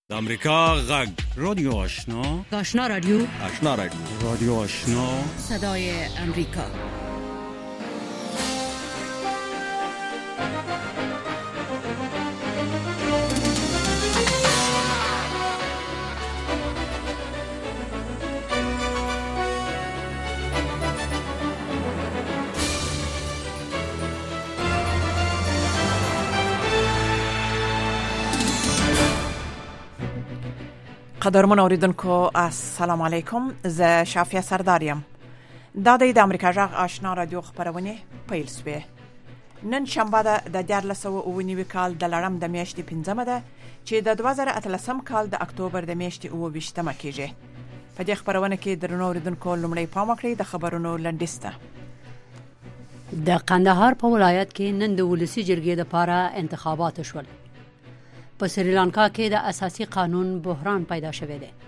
د امریکا غږ رادیو آشنا رادیو رادیو آشنا صدای امریکا. قدرمن اوریدونکو السلام علیکم. زه شافیه سرداریم. دا د امریکا غږ آشنا رادیو خبرونه پیل شوه. نن شنبه ده د 2019 کال د لړم د میاشتې 15 ده چې د 2013 کال د اکتوبر د میاشتې 28 کېږي. په دې خبرونه کې درنو اوریدونکو لومړی پام وکړئ د خبرونو لنډیسته. د قندهار په ولایت کې نن د ولسی جرګې لپاره انتخابات شول. په سریلانکا کې د اساسي قانون بحران پیدا شوی دی.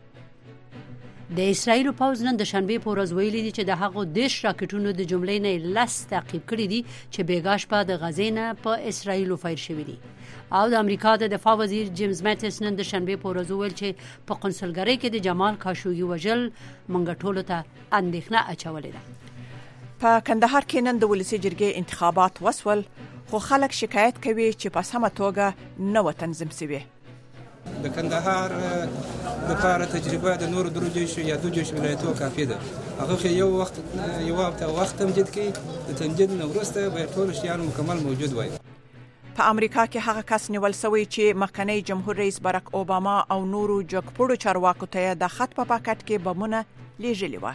د اسرایل پوځ نن د شنبه په ورځ ویلي دي چې د هغو 10 راکټونو د جملې نه 10 تعقیب کړي دي چې بیګاش په د غزې نه په اسرایل فایر شوی دي. او د امریکا د دفاع وزیر جیمز ماتیس نن د شنبه په ورځ ویل چې په قنصلګرۍ کې د جمال خاشوګي وژل منګه ټولو ته اندېښنه اچولې ده. په کندهار کې نن د ولسی جرګې انتخابات وسول، خو خلک شکایت کوي چې په سمه توګه نه تنظیم شوی. د کندهار د لپاره تجربه د نور دروجو یا دوجو ولایتونو کافي ده. هغه یو وخت تمجید کې د تمجید نو وروسته به ټول شیان مکمل موجود وای. په امریکا کې هغه کس نیول شوی چې مخکنی جمهور رئیس باراک اوباما او نورو جګپوړو چارواکو ته د خط په پاکټ کې بمونه لیږلي و.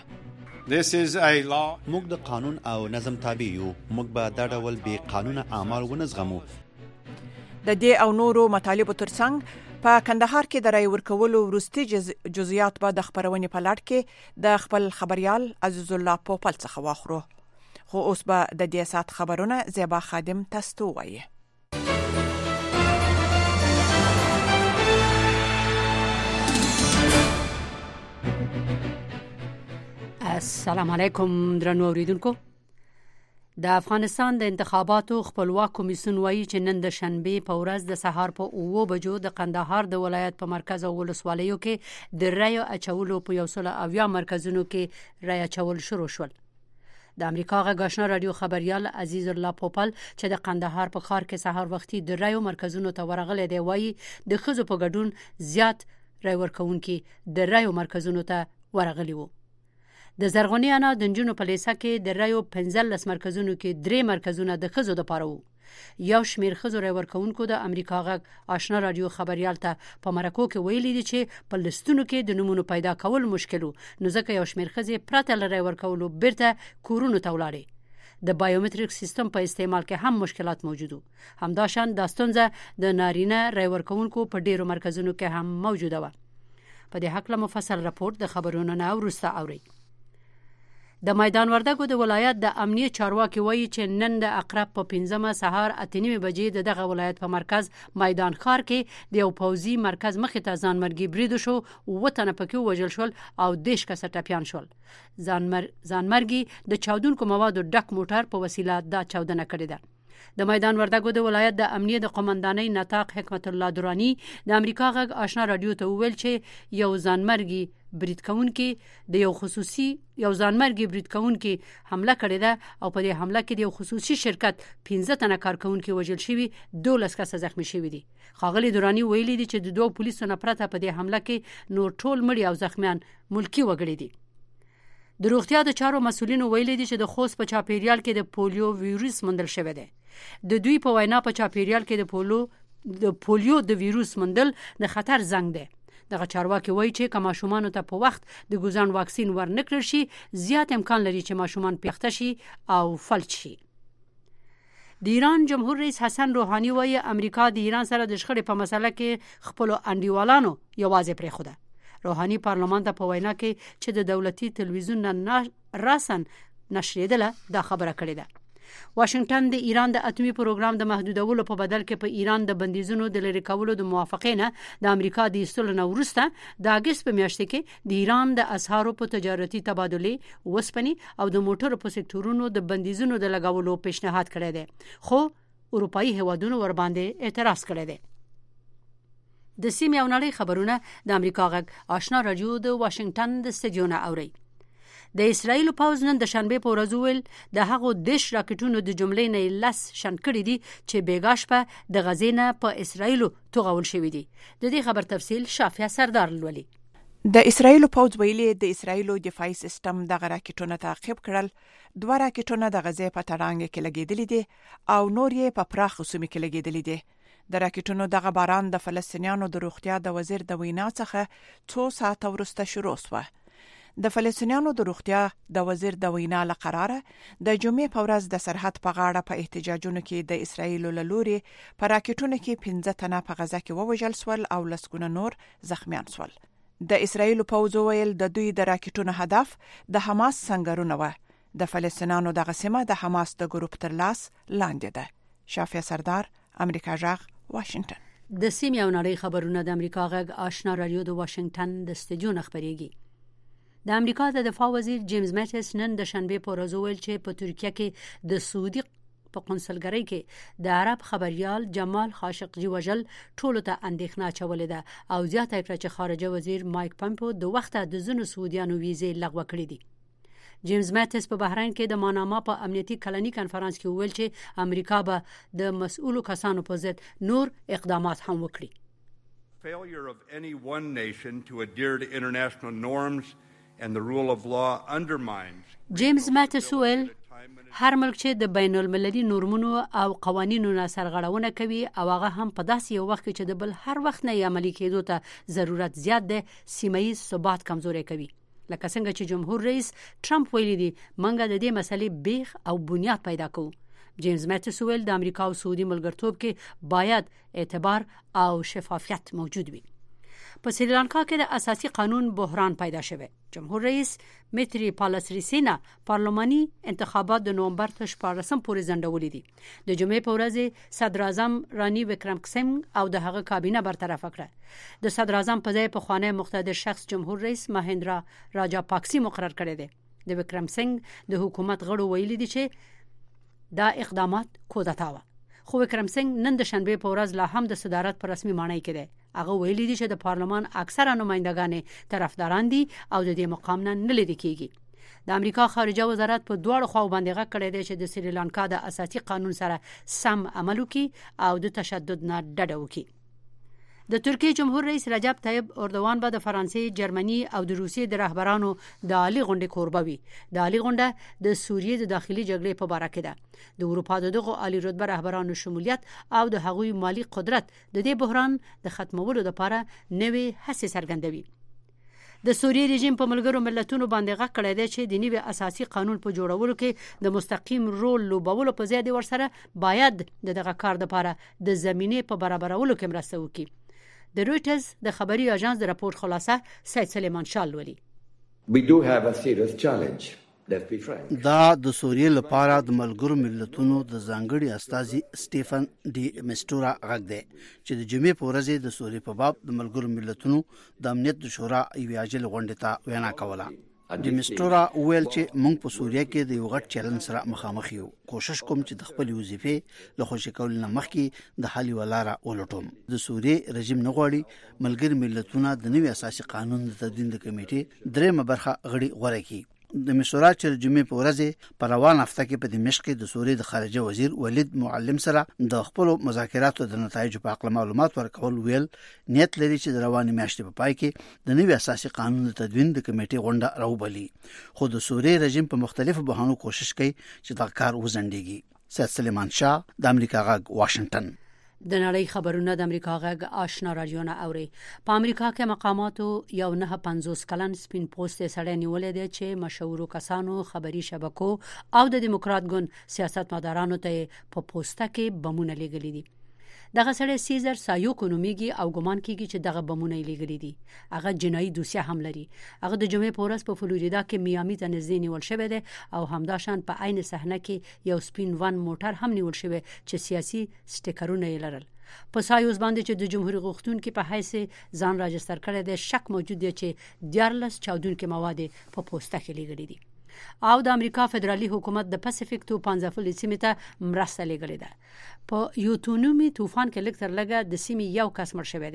موږ د قانون او نظم تابع یو. موږ به دا ډول بې قانونه اعمال ونزغمو. د دې او نورو مطالبو ترڅنګ په کندهار کې د رای ورکولو وروستي جزئیات به د خبرونې په لړ کې د خپل خبريال عزیز الله پوپل څخه واخرو. خو اوس به د دې سات خبرونه زیبا خادم تاسو وایي. السلام علیکم درنو اوریدونکو. د افغانستان د انتخاباتو خپلواک کمیسیون وایي چې نن د شنبه په ورځ د سهار په 9 بجو د قندهار د ولایت په مرکز او ولسوالیو کې د رای اچولو په 100 مرکزونو کې رای اچول شروع شول. د امریکا غږ آشنا رادیو خبريال عزیز الله پوپل چې د قندهار په ښار کې سهار وختي د رای مرکزونو ته ورغلي دی وایي د خزو په ګډون زیات رای ورکوونکي د رای مرکزونو ته ورغلي وو. د زرغونی انا د جنونو په لیسا کې د رایو 15 مرکزونو کې 3 مرکزونه د خزو د پاره وو. یو شمیر خزو رای ورکوونکو د امریکا غږ آشنا رادیو خبريال ته په مرکو کې ویلي دي چې په لستونو کې د نمونه پیدا کول مشکلو، نو ځکه یو شمیر خزې پرته لري ورکولو بیرته کورونو ته ولاړي. د بایومټریک سیستم په استعمال کې هم مشکلات موجودو. همداشان د ستونزه د نارینه رای ورکوونکو په ډیرو مرکزونو کې هم موجوده و. په دې حق له مفصل راپور د خبرونو نه ورسته اوري. د میدان وردګو د ولایت د امنیت چارواکي وایي چې نن د اقرب په 15 سهار 8:30 بجې دغه ولایت په مرکز میدان ښار کې د یو پوځي مرکز مخې ته ځانمرګي برید شو، وطن پکې وژل شول او 10 کسه ټپيان شول. ځانمرګي د چاودونکو موادو ډک موټر په وسیله دا چاودنه کړې ده. د میدان وردګو د ولایت د امنیت د قومندانۍ نطاق حکمت الله درانی د امریکا غږ آشنا رادیو ته ویل چې یو ځانمرګي برید کوونکي حمله کړې ده او په دې حمله کې د یو خصوصي شرکت 15 تنه کارکونکي وژل شوي، 12 کسه زخمی شوي دي. خاغلی درانی ویلي دي چې د 2 پولیسو نه پرته په دې حمله کې نور ټول مړي او زخمیان ملکی وګړي دي. د روغتیا د چارو مسولینو ویلي دي چې د خوست په چاپیریال کې د پولیو ویروس موندل شوی دی. د دوی په وینا په چاپیریال کې د پولیو د ویروس موندل د خطر زنګ دی. دغه چارواکي وایي چې که ماشومانو ته په وخت د ګوزان واکسین ورنکړل شي، زیات امکان لري چې ماشومان پیښته شي او فلج شي. د ایران جمهور رئیس حسن روحاني وایي امریکا د ایران سره د شخړې په مسله کې خپل انډیوالانو یوازې پرېښوده. روحاني پارلمان ته په وینا کې چې د دولتي تلویزیون نه راسن نشریدله دا خبره کړې ده. واشنگټن د ایران د اتمی پروګرام د محدودولو په بدل کې په ایران د بندیزونو د لری کولو د موافقې نه د امریکا د ایستلو نه وروسته د اگست په میاشت کې د ایران د اسعارو په تجارتي تبادله، وسپنې او د موټرو په سکتورونو د بندیزونو د لګولو پیشنهاد کړی دی، خو اروپאי هیوادونو ور باندې اعتراض کړی دی. د سیمې او نړۍ خبرونه د امریکا غږ آشنا رادیو د واشنگټن د استډیو نه اوري. د اسرایل پوز نن د شنبه په ورځ ویل د هغو دیش راکټونو د جملې نه لس شن کړي دي چې بیګاش په د غزې نه په اسرایل توغول شوی دي. د دې خبر تفصیل شافیا سردار لولي. د اسرایل پوز ویلي د اسرایل دفاعي سیستم د راکټونو تعقیب کړل. 2 راکټونه د غزې په تړانګ کې لګیدلي دي او نور یې په پراخ سیمه کې لګیدلي دي. د راکټونو دغه باران د فلسطینیانو د روغتیا د وزیر د وینا څخه 2 ساعته وروسته شروع شو. د فلسطینیانو د روغتیا د وزیر د وینا لقراره د جمعې په ورځ د سرحد په غاړه په احتجاجونو کې د اسرایل له لوري په راکټونو کې 15 تنه په غزه کې ووژل شول او لسګونه نور زخمیان شول. د اسرایل پوځ ویل د دوی د راکټونو هدف د حماس سنگرونه و. د فلسطینیانو دغه سیمه د حماس د ګروپ تر لاس لاندې ده. شافیا سردار، امریکا غږ، واشنگټن. د سیمې او نړۍ خبرونه د امریکا غږ آشنا رادیو د واشنگټن د استډیو نه خبريږي. د امریکا د دفاع وزیر جیمز ماتیس نن د شنبه په ورځ ویل چې په ترکیه کې د سعودي په قونسلګرۍ کې د عرب خبريال جمال خاشقجي وژل ټولو ته اندېښنه چولې ده او زیاته کړه چې خارجه وزیر مایک پامپو د وخت د زنو سعودیانو ویزې لغوه کړې دي. جیمز ماتیس په بحرین کې د ماناما په امنیتي کلنی کانفرنس کې ویل چې امریکا به د مسؤلو کسانو په ضد نور اقدامات هم وکړي. Failure of any one nation to adhere to international norms and the rule of law undermines. جیمز ماتیس ویل هر ملک چې د بین المللي نورمونو او قوانینو نه سرغړونه کوي او هغه هم په داسې یو وخت کې چې د بل هر وخت نه عملي کېدو ته ضرورت زیات دی سیمه‌ییز ثبات کمزوري کوي. لکه څنګه چې جمهور رئیس ټرمپ ویلي دی منګه د دې مسلې بیخ او بنیاد پیدا کوو. جیمز ماتیس ویل د امریکا او سعودي ملګرتوب کې باید اعتبار او شفافیت موجود وي. په سریلانکا کې د اساسي قانون بحران پیدا شوه. جمهور رئیس میتری پالاسریسینا پارلماني انتخابات د نومبر 14 پورې ځنډولې دي. د جمعې په ورځ صدر اعظم رانی وکرمسنګ او د هغه کابینه برطرف کړه. د صدر اعظم په ځای په خوانی مقتدر شخص جمهور رئیس مهندرا راجا پاکسی مقرر کړی دی. د وکرمسنګ د حکومت غړو ویلي دي چې دا اقدامات کودتا و. خو وکرمسنګ نن د شنبه په ورځ لا هم د صدارت پر رسمي معنی کې دی. هغه ویلي دي چې د پارلمان اکثره نمائندګان طرفداران دي او د دې مقام نه لیدل کیږي. د امریکا خارجه وزارت په دواړو خواو باندې غږ کړی دی چې د سریلانکا د اساسي قانون سره سم عمل وکړي او د تشدد نه ډډه وکړي. د ترکیه جمهور رئیس رجب طیب اردوغان به د فرانسې، جرمني او د روسیې د رهبرانو د عالی غونډې کوربه وي. د عالی غونډه د سوریې د داخلي جګړې په اړه کې ده. د اروپا دغه عالی رتبه رهبرانو شمولیت او د هغوی مالی قدرت د دې بحران د ختمولو لپاره نوې هڅې څرګندوي. د سوریې رژیم په ملګرو ملتونو باندې غږ کړی دی چې د نوي اساسي قانون په جوړولو کې د مستقیم رول لوبولو په ځای دی ورسره باید دغه کار لپاره د زمینه په برابرولو کې مرسته وکړي. د رویټرز د خبري اژانس د راپور خلاصه سید سلیمان شال ولي. We do have a serious challenge. Let's be frank. دا د سوریې لپاره د ملګرو ملتونو د ځانګړي استازي سټيفن ډي میسټورا غږ دی چې د جمعې په ورځ د سوریې په باب د ملګرو ملتونو د امنیت د شورا یو عاجل غونډه ته وینا کوله. د میسټورا ویل چې موږ په سوریه کې د یو غټ چیلنج سره مخامخ یو. کوشش کوم چې د خپل وظیفې له خوشی کول نه مخکې د حل ولاره ولټوم. د سوریې رژیم نه غواړي ملګري ملتونه د نوي اساسي قانون د تدوین د کمیټې درېمه برخه غړي غوړه کړي. د میسورا چې جمعې په ورځ په روان هفته کې په دمشق کې د سوریې د خارجه وزیر ولید معلم سره د خپل مذاکراتو د نتایجو په اړه معلومات ورکول ویل نیت لري چې د رواني میاشتې په پای کې د نوي اساسي قانون د تدوین د کمیټې غونډه راوبلي. خو د سوریې رژیم په مختلفو بهانو کوشش کوي چې دا کار وزندګي. سید سلیمان شاه، د امریکا غږ، واشنگټن. د نړۍ خبرونه د امریکا غږ آشنا رادیو نه اوري. په امریکا کې مقاماتو یو 950 کلن سپین پوسټ سړی نیولې دی چې مشهورو کسانو، خبري شبکو او د دیموکرات ګوند سیاستمدارانو ته په پوسټه کې بمونه لګلې دي. دغه سړی سیزر سایوکو نومیږي او ګمان کیږي چې دغه بمونه لګلې دي. هغه جنایي دوسیه هم لري. هغه د جمعې په ورځ په فلوریدا کې میامي ته نږدې نیول شوی دی او همداشان په عین صحنه کې یو سپین وان موټر هم نیول شوی چې سیاسي سټیکرونه یې لرل. په سایوز باندې چې د جمهوریت غوښتونکو په حیث ځان راجستر کړی دی شک موجود دی چې 14 چاودونکو مواد په پوسټه کې لګلې دي. او د امریکا فدرالي حکومت د پاسفیک توپان ځپلې سیمې ته مرسته لګلې ده. په یوتونومي طوفان کې لږ تر لږه د سیمې یو کس مړ شوی دی.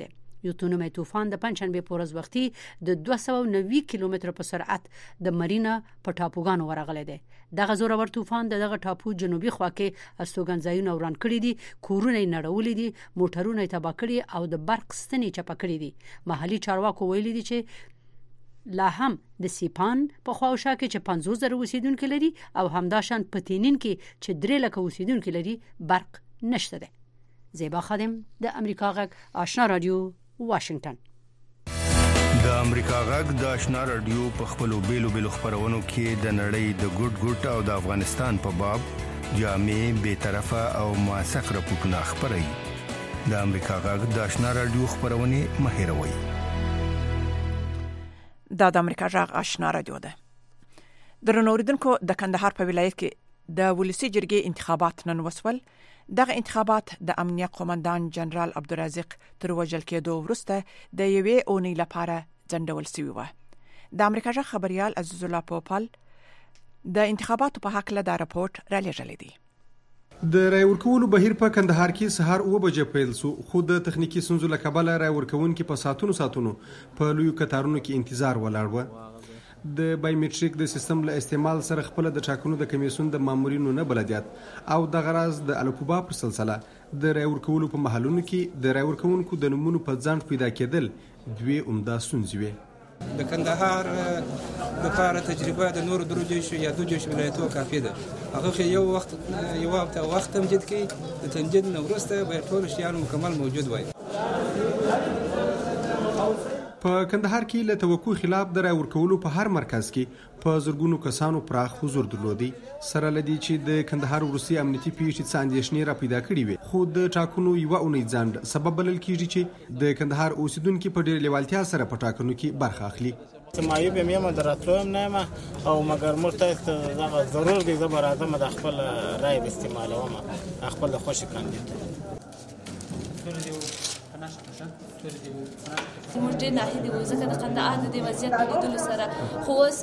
یو تونمه طوفان د پنځشنبه په ورځ وختي د 290 کیلومتر په سرعت د مرینا په ټاپوګانو ورغلی دی. دغه زورور طوفان دغه ټاپو جنوبي خوا کې استوګنځایونه وران کړی دي، کورونه یې نړولې دي، موټرونه یې تباه کړي او د برق ستنې چپه کړي دي. محلي چارواکو ویلي دي چې لا هم د سیپان په خواوشا کې چې 50,000 اوسیدونکو لري او همداشان پتینین کې چې 3 لک اوسیدونکو لري برق نشته ده. زیبا خادم د امریکا غږ آشنا رادیو واشنگټن. د امریکا غږ د آشنا رادیو په خپلو بیلو خبرونو کې د نړۍ د ګډ او د افغانستان په باب جامع به طرفه او موثق راپورټونه خبري. د امریکا غږ د آشنا رادیو خبرونه مهیروي. د امریکا غږ آشنا رادیو ده. درنوریدونکو د کندهار په ولایت کې د ولسی جرګې انتخابات نن وسول. دغه انتخابات د امنیه قومندان جنرال عبدالرزاق تر وژل کېدو وروسته د یوې اونۍ لپاره ځنډول شوی و. د امریکا غږ خبريال عزیز الله پوپل د انتخاباتو په حق له دا راپورټ را لېږلی دی. د رای ورکولو بهیر په کندهار کې سهار 9 بجې پیل شو، خو د تخنیکی ستونزو له کبله رای ورکوونکي په ساعتونو په لوی کتارونو کې انتظار ولاړ و. د بایومټریک د سیستم له استعمال سره خپل د ټاکنو د کمیسیون د مامورینو نه بلدیات او د غراز د الفبا پر سلسله د رای ورکولو په محلونو کې د رای ورکوونکو د نمونو په ځان پیدا کېدل دوی عمده ستونزې وي. د کندهار د لپاره تجربه د نور درو جيش یا دو جيش ولایتو کافي ده. هغه یو وخت تمجید کی د تمجید نو ورسته به ټول شیان مکمل موجود وای. په کندهار کې له توقع خلاف د رای ورکولو په هر مرکز کې په زرګونو کسانو پراخ حضور درلودي. سره لدی چې د کندهار ورسي امنیتي پیښې څخه اندېښنې را پیدا کړې وي، خو د ټاکنو یو اونۍ ځنډ سبب بلل کیږي چې د کندهار اوسیدونکو په ډېر لیوالتیا سره په ټاکنو کې برخه اخلي. معیوب یم دراتلوم نه او مګر مرته دغه ضرور دی زبر اعظم د خپل رای استعمالوم خپل خوشی کاندید. موږ ډېر ناهیلي وو ځکه د قندهار د دې وضعیت په لیدلو سره، خو اوس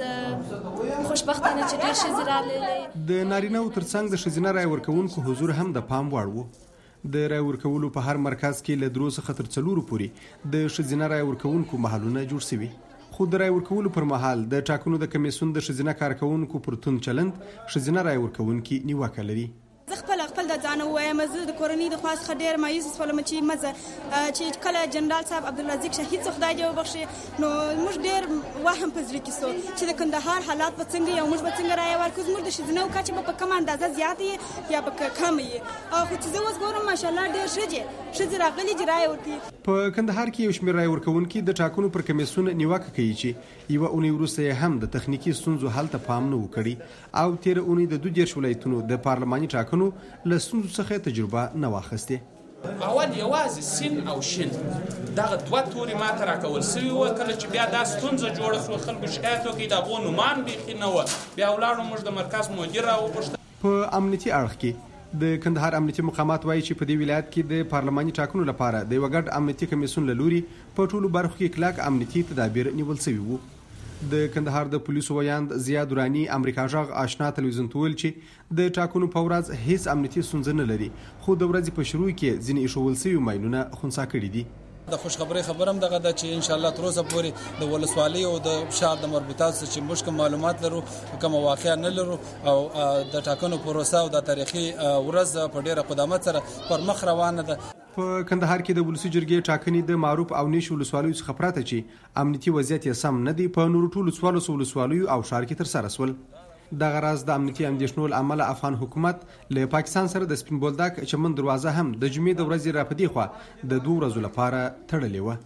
خوشبختانه چې ډېر ښځې راغلې. د نارینهو ترڅنګ د ښځینه رای ورکوونکو حضور هم د پام وړ و. د رای ورکولو په هر مرکز کې له 3 څخه تر 4 پورې د ښځینه رای ورکوونکو محلونه جوړ شوي، خو د رای ورکولو پر مهال د ټاکنو د کمیسیون د ښځینه کارکونکو پر تون چلند ښځینه رای ورکوونکي نیوکه لري. خپل د ځان وایم زه د کورنۍ د خاص خډیر مایوس ولم چې مزه چې کله جنرال صاحب عبدالرزاق شهید خدای دې وبخښي نو موږ ډیر وهم پزړه کې سو چې د کندهار حالات په څنګه یو موږ په څنګه راي ورکوز موږ د شذنو کچې په کوم اندازه زیات یا په کم او خو چې زه اوس ګورم ماشاءالله ډیر شجه راغلي جرای ورتي. په کندهار کې یو شمېر رای ورکوونکي د ټاکنو پر کمیسیون نیوکه کوي چې یو اونۍ وروسته هم د تخنیکی ستونزو حل ته پام نه وکړي او تیر اونۍ د 2 ولایتونو د پارلماني ټاکنو له ستونزو څخه تجربه نه واخیسته. اول یوازې سین او شین دغه دوه توري ماته راکول سوي و، کله چې بیا دا ستونزه جوړه شو خلکو شکایت وکړي د غو نومان بیخي نه و، بیا ولاړو موږ د مرکز مدیر راوغوښته. په امنیتي اړخ کې د کندهار امنیتي مقامات وایي چې په دې ولایت کې د پارلماني ټاکنو لپاره د یو ګډ امنیتي کمیسیون له لوري په ټولو برخو کې کلک امنیتي تدابیر نیول شوي وو. د کندهار د پولیسو ویاند زیاد ورانی امریکا غږ آشنا تلویزیون ته ویل چې د ټاکنو په ورځ هیڅ امنیتي ستونزه نه لري، خو د ورځې په شروع کې ځینې ایښودل شوي ماینونه خنثی کړي دي. د خوشخبری خبرم دغه د چې ان شاء الله تر اوسه پورې د ولسوالۍ او د شهر د مربوطات چې موږ معلومات لرو کوم واقعیا نه لرو او د ټاکنو پروسه او د تاریخي ورځ په ډیره قدامت سره پر مخ روانه ده. په کندهار کې د ولسی جرګې ټاکنې د معروف او نیش ولسوالیو څخه پراته چې امنیتي وضعیت یې سم نه دی په نورو ټولو څوارلسو ولسوالیو او ښار کې ترسره شول. دغه راز د امنیتي اندېښنو له امله افغان حکومت له پاکستان سره د سپین بولدک چمن دروازه هم د جمعې د ورځې راپدې خوا د 2 ورځو لپاره تړلې و.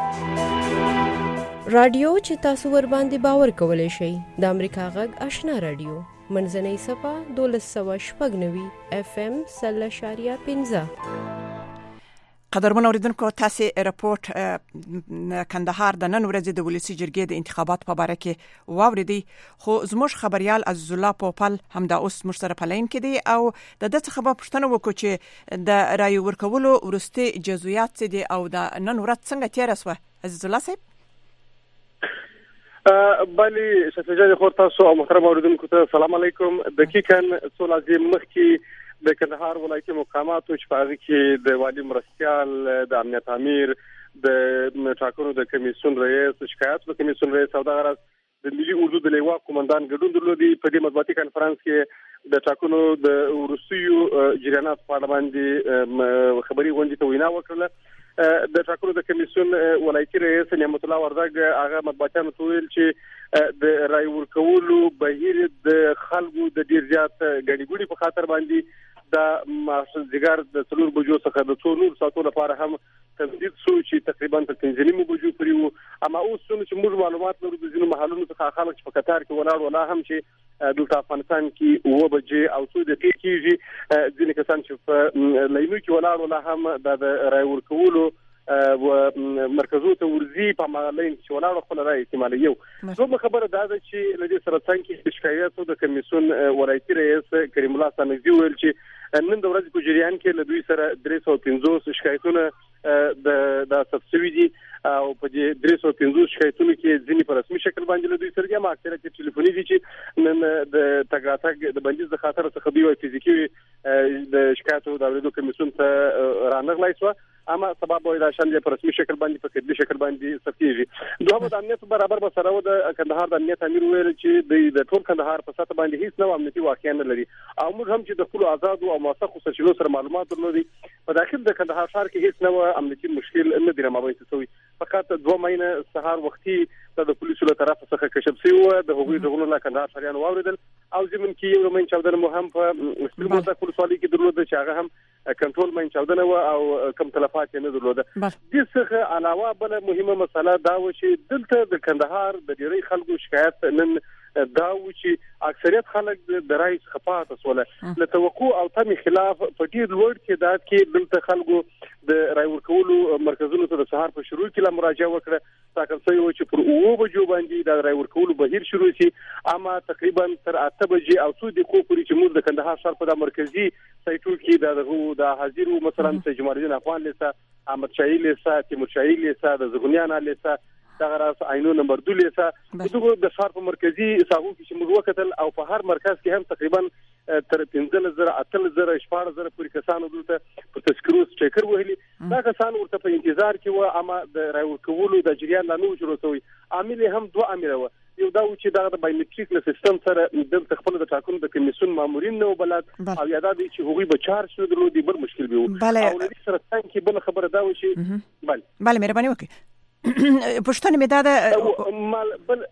رادیو چې تاسو ور باندې باور کولای شئ د امریکا غږ آشنا رادیو منځنۍ صفه 1290 FM 0.15. قدرمن اوریدونکو تاسو رپورت کندهار د نن ورځې د ولسی جرګې د انتخابات په اړه کې واوریدي، خو زموږ خبريال عزیز الله پوپل هم دا اوس موږ سره پلاین کې دی او د دې څخه به پوښتنه وکړو چې د رای ورکولو ورستي جزئیات دي او د نن ورځ څنګه تیر شوه. عزیز الله صاحب بلی شفیجان خور تاسو او محترم اوریدونکو ته سلام علیکم. دقیقاً څو لازم مخکې د کندهار ولایتي مقاماتو چې په هغه کې د والی مرستیال د امنیت امیر د ټاکنو د کمیسیون رئیس شکایت د کمیسیون رئیس او د غرض د ملي اردو د لیوا قومندان ګډون درلودي. په دې مطبوعاتي کانفرنس کې د ټاکنو د وروستیو جریانات په اړه باندې خبري غونډې ته وینا وکړه. د ټاکنو د کمیسیون ولایتي رئیس نعمت الله وردګ هغه مطبوعاتانو ته ویل چې د رای ورکولو بهیر د خلکو د ډیر زیات ګډي ګوډي په خاطر باندې د مازیګر د 3 بجو څخه د 2 ساعتونو لپاره هم تمدید شو چې تقریبا تر 15 بجو پورې وو. اما اوس چې موږ معلومات لرو د ځینو محلونو څخه خلک په قطار کې ولاړ ولا هم چې د افغانستان کې 9 بجې او 2 دقیقې کېږي. ځینې کسان چې په لینو کې ولاړ ولا هم د رای ورکولو و مرکزو ته ورزي په مالین چې ولاړ خپل رای استعمال یو. نو خبره دا ده چې لدې سره څنګه شکایت د کمیسیون ولایتي رئیس کریم الله سانګزي ویل چې نن د ورځې په جریان کې له دوی سره 350 شکایتونه د تفصیلي دي او په دې 350 شکایتونو کې ځینې په رسمي شکل باندې له دوی سره هم اکثریت ټلیفوني دي چې نن د تګراتګ د بندیز د خاطر څخه دوی فزیکي د شکایتو د اوریدو کمیسیون ته رانغلای شو. اما سبب وای دا شان په رسمي شکل باندې په کډي شکل باندې سفیږي. دوه د امنیت برابر به سره د کندهار د امنیت امیر ویل چې د ټول کندهار په سطح باندې هیڅ نوع امنیتي واقعیا نه لري او موږ هم چې د خپل آزاد او موثق سرچینو سره معلومات درلودي په داخل د کندهار ښار کې هیڅ نوع امنیتي مشکل نه دی رامنځته شوی. فقط 2 مهینه سهار وختي د پولیسو له طرف څخه کشف شوی د هغوی دغه له کندهار ښاریان واوریدل او زمون کې یو مهین چاودنه مو هم په سپیډ پولیسوالي کې درلوده چې هغه هم کنټرول مهین چاودنه و او کم تلفات نه درلوده. د څخه علاوه بل مهمه مسله دا و چې دلته د کندهار د ډیری خلکو شکایت نن دا و چې اکثریت خلک د رای خفات وسوله له توقع او تم خلاف په ډیر لوړ تعداد کې دلته خلکو د رای ورکولو مرکزونو ته د سهار په شروع کې مراجعه وکړه. تاکل شوی چې پر 9 بجو باندې د رای ورکولو بهیر شروع شي. اما تقریبا تر 8 بجې او 2 دقیقې پورې چې موږ د کندهار ښار په مرکزی سایټو کې د حاضرو مثلا جمال الدین افغان لیسا، احمد شاهی لیسا، تیمور شاهی لیسا، د زغنیانا لیسا، دغه راس عینو نمبر 2 لیسا دغه د ښار په مرکزی ساحو کې چې موږ وکتل او په هر مرکز کې هم تقریبا تر 15,000 8,000 14,000 پورې کسانو دلته په تذکرو چیکر وهلي. دا کسان ورته په انتظار کې و اما د رای ورکولو د جریان لا نو شروع شوی. عامل هم 2 عامل و. یو دا چې دا د بایومټریک له سیستم سره د خپل د ټاکنو د کمیسیون مامورین نو بلد او یاد دي چې هغوی به چارج شو درلودي بل مشکل به او لدې سره څنګه بل خبره دا و چې بله مهرباني وکړئ پښتون می دا بل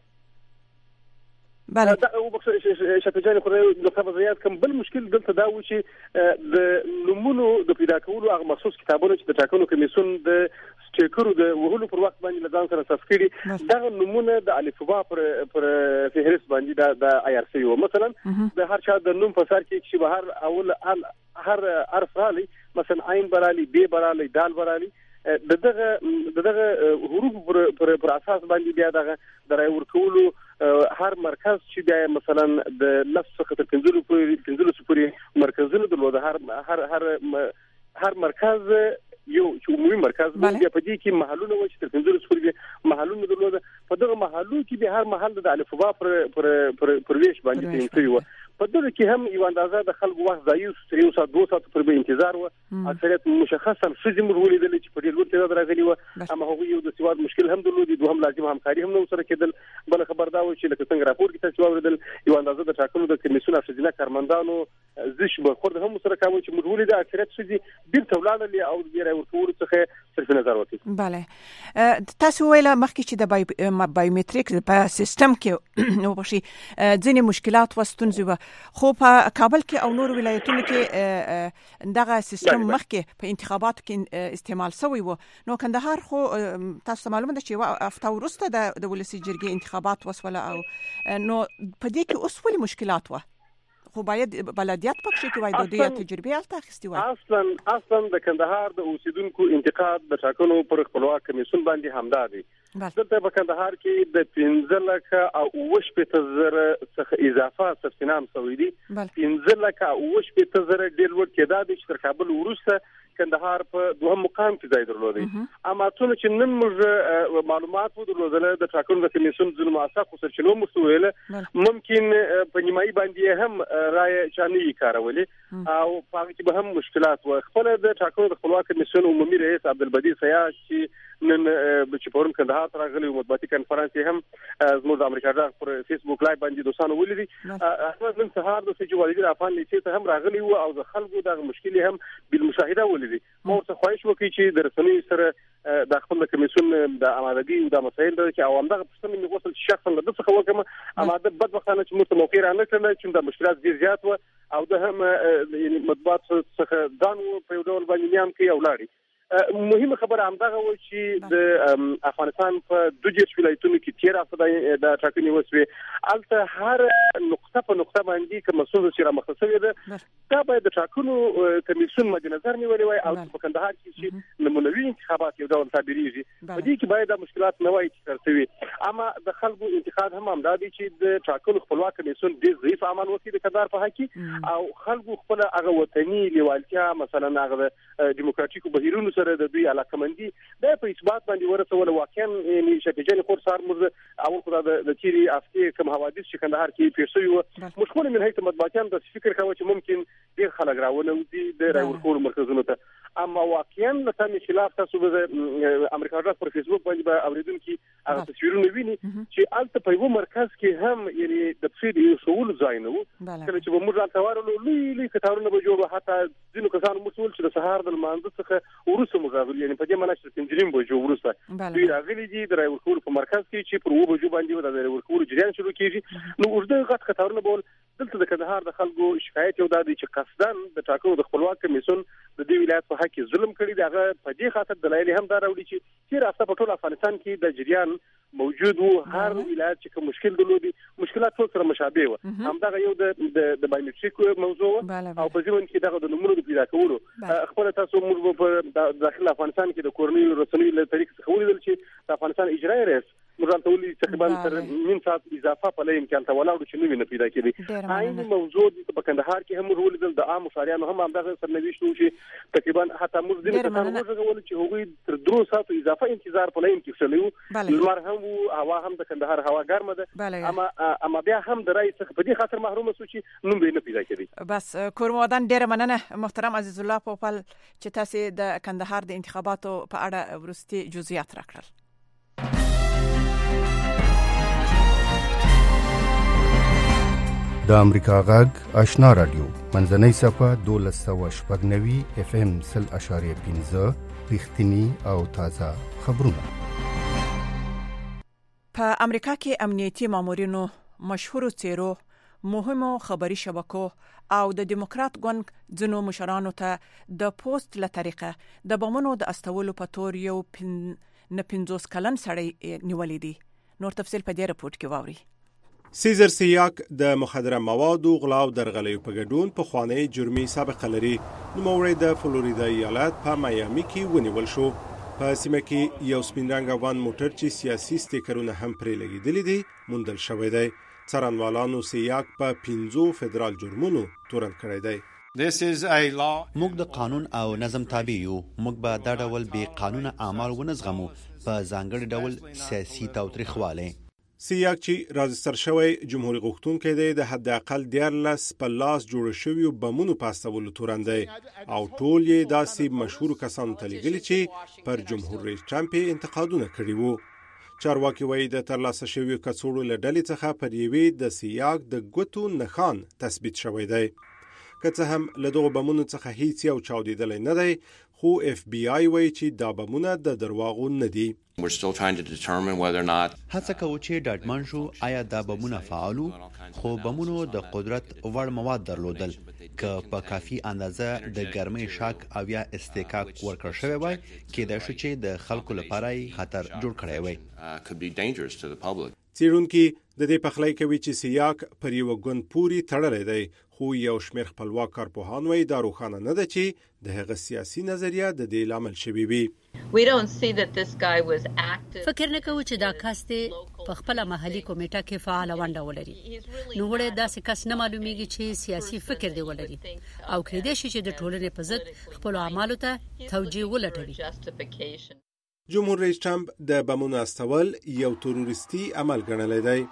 بله او بخښه شتجان خو د خبريات کوم بل مشکل دلته دا و چې د نمونو د پیدا کولو هغه مخصوص کتابونه چې د ټاکنو کمیسیون د سټیکرو د وهلو پر وخت باندې لږان سره تفکری دا نمونه د الفبا پر فهرست باندې د آی آر سی او مثلا د هر چا د نوم په سر کې چې بهر اول هر حرف رالی مثلا عین برالی بی برالی دال برالی دغه حروف پر اساس باندې بیا دغه د رای ورکولو هر مرکز چې بیا مثلا د لفظ څخه تر 15 پورې مرکزونه درلوده. هر مرکز یو چې عمومي مرکز بیا په دې کې محلونه و چې تر 15 پورې محلونه درلوده. په دغه محلو کې به هر محل د الفبا پر ویش باندې تنظیم و. په دغه کې هم یو اندازه د خلکو وخت ځایو 3 ساعت 2 ساعت پر انتظار و. اکثریت مشخصا فزم ولیدل چې په دې لور ته راغلي و اما هغه یو د سواد مشکل هم درلودي. دوهم لازم همکاري هم نو سره کېدل. بل خبر دا و چې لکه څنګه راپور کې تاسو اوریدل یو اندازه د ټاکنو د کمیسیون افسرانو کارمندانو زش به خورد هم سره کوي چې موږ ولید اکثریت شې ډیر تولاړل او د رای ورکول څخه صرف نظر وکړي. bale تاسو ویل مخکې چې د بایومټریک په سیستم کې نو بشي ځینې مشکلات وستونځي خو په کابل کې او نور ولایتونو کې دغه سیستم مخکې په انتخاباتو کې استعمال شوی و. نو کندهار خو تاسو معلومه ده چې هفته وروسته د ولسی جرګې انتخابات وسوله او نو په دې کې اوس ولې مشکلات و خو باید بلدیات پکې کې وای د دې تجربه الته اخیستي وای. اصلا د کندهار د اوسیدونکو انتقاد د ټاکنو پر خپلواک کمیسیون باندې همدا دی. دلته په کندهار کې د 15,000 څخه اضافه ثبت نام شوی دی. 15,000 ډیر ور کېدا چې تر کابل ورسته کندهار په دوهم مقام کې ځای درلودي اما څونه چې نن موږ معلومات ودرلودل د ټاکنو د کمیسیون ځینو موثق سرچینو مسؤل ممکن په نیمایي باندې هم رائے چاني کارولي او په کې به هم مشکلات و خپل د ټاکنو د خپلواک کمیسیون عمومي رئیس عبدالبدی سیاح چې نن چې پرون کندهار ته راغلی او مطبوعاتي کانفرنس هم زموږ د امریکا ځخ پر فیسبوک لایو باندې دوستانو ولیدي احمد نن سهار د سجوالدي افغان لیسې ته هم راغلی او د خلکو د مشکلې هم بالمشاهده ولیدي مو څه خواهش وکړي چې د رسنیو سره د خپل کمیسیون د آمادګي او د مسایل د چې عوام دغه پښتنې میغوسل شخصا د څه وکم اما د بدبختانه چې موږ موقع را نه کړل چې د مشکلات ډیر زیات و او د هم یعنی مطبوعات څخه ځان په یو ډول باندې نیام کوي او لاړي مهمه خبره همدغه و چې د افغانستان په 12 ولایتونو کې 13 افغانۍ د ټاکنې وسوي الته هر نقطه په نقطه باندې کوم مسوده چې را مختصره ده دا باید د ټاکنو کمیسیون مد نظر نیولې وای او په کندهار کې چې نمونوي انتخابات یو ډول تعبیریږي په دې کې باید د مشکلات نه وای ترسوي اما د خلکو انتخاب هم همدادي چې د ټاکنو خپلواک کمیسیون ډیر ضعیف عمل وکړي د کندهار په حق او خلکو خپل هغه وطني لیوالتیا مثلا هغه دیموکراتیکو بهیرونو سره د دوی علاقمندي د په اثبات باندې ورسول واقعا یعنی شپږ خور سار مرزه اول خدای د تیری افتی کوم حوادث چې کندهار کې پیښ شوی مشکونه من هیته مطبوعاتیان د فکر کاوه چې ممکن ډیر خلک راونه دي د راورکول مرکزونو ته اما واقعا د تم خلاف تاسو د امریکا ځخ پر فیسبوک باندې به اوریدونکو هغه تصویرونه ویني چې الته په یو مرکز کې هم یعنی د فری شغل ځای نه وو کله چې موږ راځوارلو لوی کتارونه به جوړ حتی ځینو کسانو مسؤل چې د سهار د مانځ څخه ورسره راغلي یعنی په دې معنی چې تنظیم به جوړ ورسره دوی راغلي دي د راورکول په مرکز کې چې پر وو بجو باندې د راورکول جریان شروع کیږي نو ورته غټ کتارونه بول دلته د کندهار د خلکو شکایت یو د چې قصدن د ټاکنو د خپلواک کمیسیون د دې ولایت په حق ظلم کړی دغه په دې خاطر دلایل هم دا راوړي چې راسته په ټول افغانستان کې د جریان موجود وو هر ولایت چې کوم مشکل درلودي مشکلات ټول سره مشابه و همدغه یو د بایومټریک موضوع او په ځین کې دغه د نمونو د پیدا کولو خپل تاسو موږ په داخل افغانستان کې د کورنۍ رسنۍ له طریق څخه ولیدل چې د افغانستان اجرایي رئیس مران تولي تقریبا تر نیم ساعت اضافه په لیم کې انت ولاړو چې نو نه پیدا کېدی عین موضوع په کندهار کې هم ولیدل د عام مشاریانو هم همدغه سرنويش شو چې تقریبا حتی موږ دې ته موږ چې هغوی تر 2 ساعت اضافه انتظار په لیم کې شلیو لمر هم هوا هم د کندهار هوا ګرمه ده اما بیا هم د رئیس په دې خاطر محروم شو چې نو به نه پیدا کېدی بس کورمودان ډېر مننه محترم عزیز الله پوپل چې تاسو د کندهار د انتخاباتو په اړه ورستي جزئیات راکړل د امریکا غږ آشنا رادیو منځنۍ صفه 1290 اف ام 0.15 رښتینی او تازه خبرونه په امریکا کې امنیتي مامورینو مشهورو څیرو مهمو خبري شبکو او د دیموکرات ګوند ځینو مشرانو ته د پوسټ له طریقه د بمونو د استولو په تور یو 50 کلن سړی نیولې دي نور تفصیل په دې رپورت کې واوري سیزر سیاک د مخدره موادو غلاو درغلیو په ګډون په خوانی جرمي سابقه لري نو موري د فلوریدا ایالت په مایامي کې ونیول شو په سیمه کې یو سپینرنګ افغان موټر چې سیاسي سټیکرونه هم پرې لګیدل دي موندل شوی دی څارنوالانو سیاک په 15 فدرال جرمونو تورن کړی دی موږ د قانون او نظم تابع یو موږ به دا ډول بې قانونه اعمال ونزغمو په ځانګړي ډول سیاسي تاوتریخواله سیاک چې راجستر شوی جمهوریت غوښتونکي دی د حد اقل 14 په لاس جوړ شوی بمونو پاستولو تورندي او ټول یې داسې مشهور کسانو تلګلی چې پر جمهور رئیس ټرمپ انتقادونه کړي وو چارواکي وایي د ترلاسه شوی کڅوړو لړلې څخه پر یوې د سیاک د ګوتو نخان تثبیت شوی دی که څه هم له دغه بمونو څخه هیڅ یو چاودیدل نه دی خو اف بی آی وایي چې دا بمونه د درواغو نه دي We're still trying to determine whether or not هڅه کوو چې ډاډمن شو آیا دا بمونه فعالو خو بمونو د قدرت وړ مواد درلودل که په کافي اندازه د ګرمۍ شاک او یا استکاک ورکړ شوی وای کېدای شي چې د خلکو لپاره خطر جوړ کړی وای could be dangerous to the public. څېړونکي د دې پخلی کوي چې سیاک پر یو ګوند پوری تړلی دی خو یو شمېر خپلواک کارپوهان وایي دا روښانه نه ده چې د هغه سیاسي نظریه د دې لامل شوی وي We don't see that this guy was active. فکر نه کوو چې دا کس په خپل محلي کمیټه کې فعال ونډه ولري. نو وړه داسې کس نه معلومیږي چې سیاسي فکر دی ولري او کېدای شي چې د ټولنې په ضد خپل اعمالو ته توجیه ولټوي. جمهور رئیس ټرمپ د بمونو استول یو تروریستي عمل ګڼلی دی.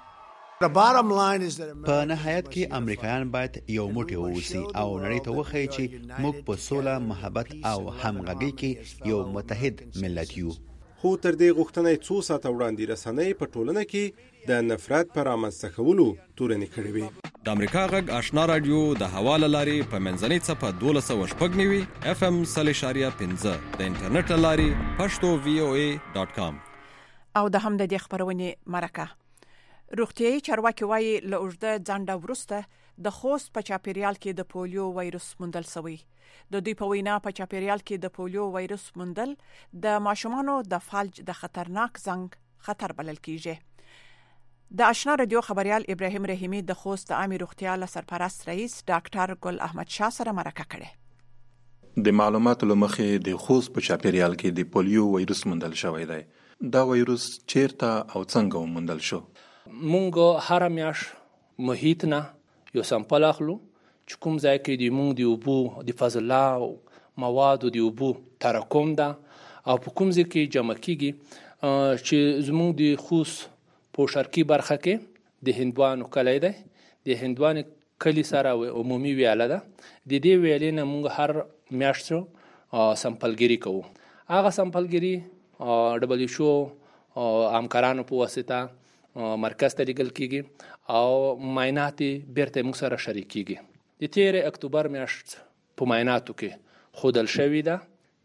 په نهایت کې امریکایان باید یو موټی واوسي او نړۍ ته وښایي چې موږ په سوله، محبت او همغږۍ کې یو متحد ملت یو. خو تر دې غوښتنې څو ساعته وړاندې رسنۍ په ټولنه کې د نفرت پر رامنځته کولو تورنې کړې وې. د امریکا غږ آشنا رادیو د حواله لاري په منځنۍ صفه 1290 FM 3.15 د انټرنیټ لاري pashto.voa.com او د هم د خبرونې مرکه. روغتيایي چارواکي وايي له اوږده ځنډه وروسته د خوست په چاپیریال کې د پولیو وایروس موندل شوی. د دوی په وینا په چاپیریال کې د پولیو وایروس موندل د ماشومانو د فلج د خطرناک زنګ خطر بلل کیږي. د آشنا رادیو خبريال ابراهيم رحیمي د خوست عامه روغتیا له سرپرست رئیس ډاکټر ګل احمد شاه سره مرکه کړې. د معلوماتو لمخې د خوست په چاپیریال کې د پولیو وایروس موندل شوی دی. دا وایروس چیرته او څنګه موندل شو؟ مونږ هر میاش محیط نه یو سمپل اخلو چې کوم ځای کې د مونږ د اوبو د فاضله مواد د اوبو تراکم ده او په کوم ځای کې جمع کیږي چې زمونږ د خوست په شرقي برخه کې د هندوانو کلی دی. د هندوانو کلی سره عمومي ویاله ده. د دې ویالې نه مونږ هر میاشت سمپلګری کوو. هغه سمپلګری WHO همکارانو په واسطه مرکز ته لیږل کیږي او معاینات بیرته موږ سره شریکيږي. د 13 اکتوبر میاشت په معایناتو کې خودل شوی ده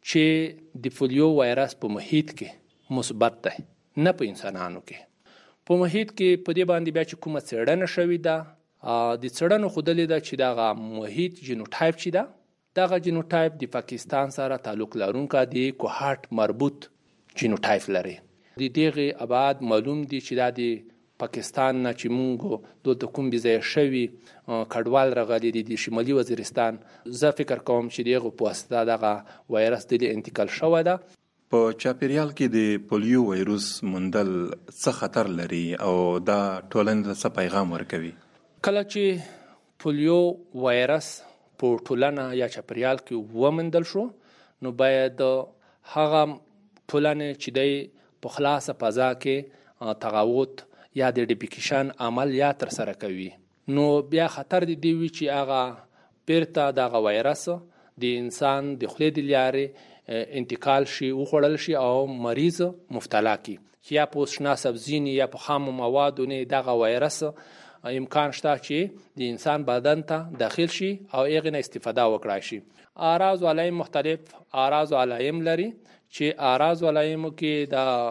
چې د پولیو وایرس په محیط کې مثبت ده، نه په انسانانو کې. په محیط کې په دې باندې بیا چې کومه څېړنه شوې ده د څېړنو ښودلې ده چې دغه محیط جینوټایپ چې ده دغه جینوټایپ د پاکستان سره تعلق لرونکی د کوهاټ مربوط جینوټایپ لري. د دغه ابعاد معلوم دي چې دا د پاکستان نه چې مونږ د کوم بيځای شوی کډوال راغلي دي د شمالي وزیرستان. زه فکر کوم چې دغه په واسطه دغه وایرس د انتقال شوی ده. په چاپیریال کې د پولیو وایروس موندل څه خطر لري او دا ټولنې ته څه پیغام ورکوي؟ کله چې پولیو وایرس په ټولنه یا چاپیریال کې وموندل شو نو باید هغه ټولنه چې د په خلاصه فضا کې تغاوت یا د ډیپیکیشن عملیات تر سره کوي نو بیا خطر دی وی چې هغه بیرته د وایرس د انسان د خولې د لارې انتقال شي او خړل شي او مریض مبتلا کی. یا په شنا سبزینی یا په خام موادو نه دغه وایرس امکان شته چې د انسان بدن ته داخل شي او هغه نه استفاده وکړای شي. اعراض و علایم مختلف اعراض و علایم لري چې اعراض و علائم کې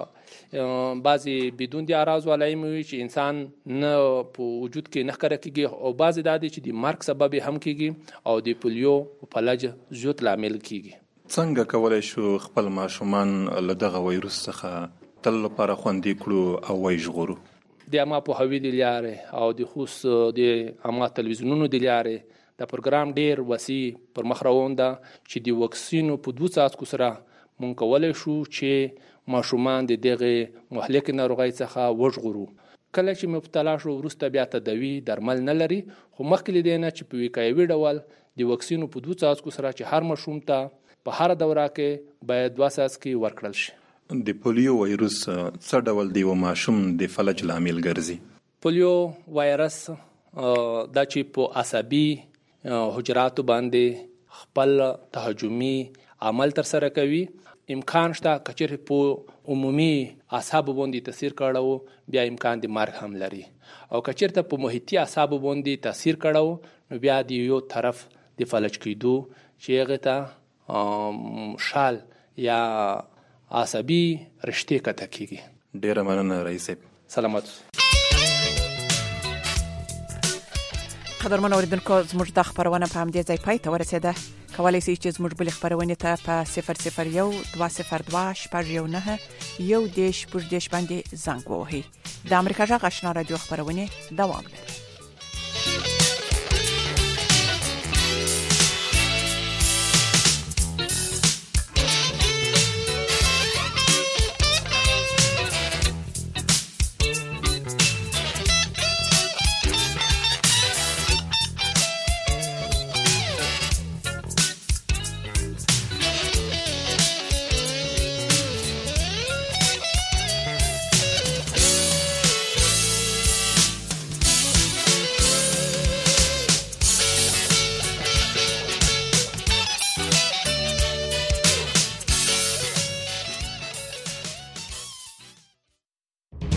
دا بعضی بدون د اعراض و علائم وي چې انسان نه په وجود کې نه ښکاره کیږي او بعضی دا دي چې د مرګ سبب هم کیږي او د پولیو او فلج زیات لامل کیږي. څنګه کولای شو خپل ماشومان له دغه وایروس څخه تل لپاره خوندي کړو او وژغورو؟ د اما په هوی د لارې او د خوست د اما تلویزیونونو د لارې د پروګرام ډیر وسیع پر مخ روان ده چې د واکسینو په 2 څاڅکو سره مونږ کولای شو چې ماشومان د دغه مهلک ناروغۍ څخه وژغورو. کله چې مبتلا شو وروسته بیا تداوی درمل نه لري خو مخکې لیدنه چې په وقایوي ډول د واکسینو په 2 څاڅکو سره چې هر ماشوم ته په هر دوره کې باید 2 څاڅکي ورکړل شي. د پولیو وایروس څه ډول دی و ماشوم د فلج لامل ګرځي؟ پولیو وایرس دا چې په عصبي حجراتو باندې خپل تهاجمي عمل تر سره کوي. امکان شته کچېر په عمومي اعصاب باندې تاثیر کړو بیا امکان د مرګ هم لري او کچېر ته په محیطي اعصاب باندې تاثیر کړو نو بیا د یو طرف د فلج کېدو چې هغه ته شال یا عصبي رشتې کته کیږي. ډیره مننه رئیس صاحب. سلامت. قدرمن اوریدونکو زموږ د خبرونه په همدې ځای پای ته ورسېده. کولای شئ چې زموږ بل خبرونه ته په 001 202 شپږ 9 1 10 باندې زنګ ووهئ. د امریکا غږ آشنا رادیو خبرونه دوام لري.